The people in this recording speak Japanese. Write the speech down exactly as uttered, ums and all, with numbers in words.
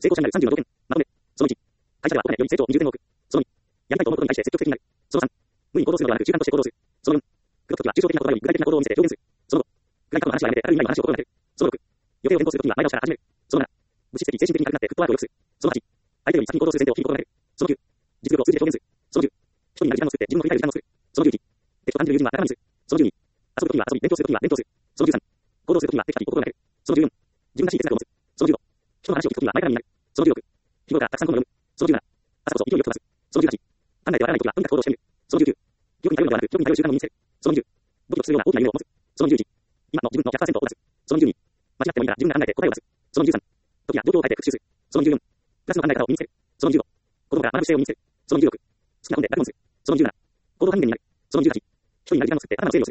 成功者になるさんじゅうの条件。まとめ。そのいち。会社では国内より成長にじゅってんを多く。そのに。やりたいと思うことに対して積極的になる。そのさん。無意に行動するのではなく習慣として行動する。そのよん。口説くときは抽象的な言葉より具体的な行動を見せて表現する。そのご。具体化の話はやめてある意味の話を心がける。そのろく。予定を変更するときには前倒しから始める。そのなな。物質的、精神的に軽くなってフットワークを良くする。そのはち。相手より先に行動する前提を日々心がける。そのきゅう。実力を数字で表現する。そのじゅう。人になる時間を作って自分の振り返る時間を作る。そのじゅういち。敵と感じる友人は仲間にする。そのじゅうに。遊ぶときには遊び、勉強するときには勉強する。そのじゅうさん。行動するときにはテキパキ心がける。そのじゅうよん。自分らしい哲学を持つ。そのじゅうご。人の話を聞くときには前からになる。そのじゅうろく。日頃からたくさん本を読む。そのじゅうなな。朝こそ勢いよく飛ばす。そのじゅうはち。考えてわからないときはとにかく行動してみる。そのじゅうきゅう。欲に頼るのではなく欲に頼る習慣を身につける。そのにじゅう。ドキドキするような大きな夢を持つ。そのにじゅういち。今の自分の ひゃくパーセント を出す。そのにじゅうに。間違ってもいいから自分が考えて答えを出す。そのにじゅうさん。時や状況を変えて復習する。そのにじゅうよん。プラスの考え方を身につける。そのにじゅうご。子供から学ぶ姿勢を身につける。そのにじゅうろく。好きな本で学問する。そのにじゅうなな。行動管理になる。そのにじゅうはち。人になる時間を作って頭の整理をする。